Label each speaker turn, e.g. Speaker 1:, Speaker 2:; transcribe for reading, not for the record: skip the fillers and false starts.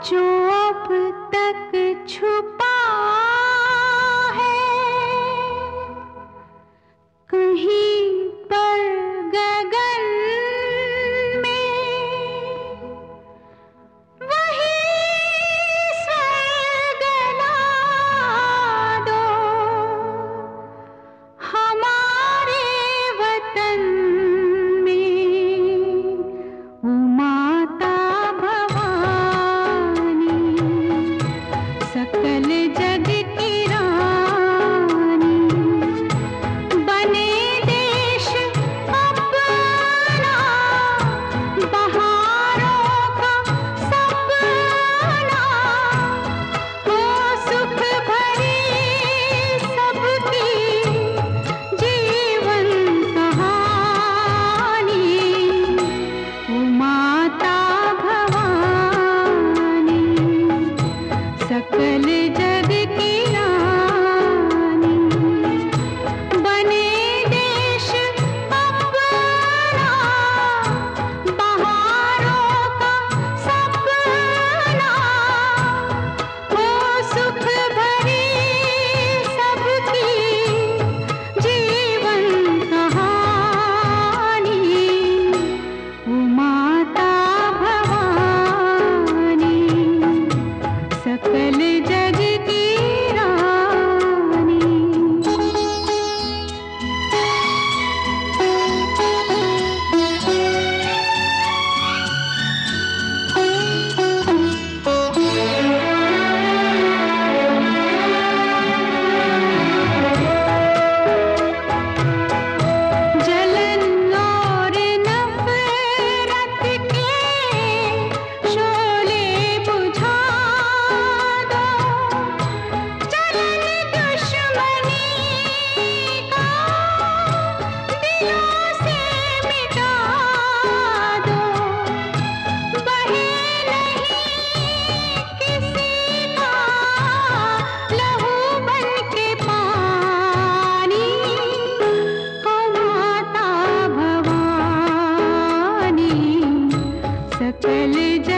Speaker 1: जो अब तक छुपा है कहीं पर गगन में, वही स्वर्ग ला दो हमारे वतन में। ओ माता भवानी सकल जग की रानी, बने देश अपना बहारों का सपना, हो सुख भरी सबकी जीवन कहानी। ओ माता भवानी सकल जग की रानी, बने देश अपना बहारों का सपना, हो सुख भरी सबकी जीवन कहानी। ओ माता भवानी सकल जग की रानी। जलन और नफरत के शोले बुझा दो, जलन दुश्मनी का दिलों से मिटा दो। बहे नहीं किसी का लहू बन के पानी, हो माता भवानी सकल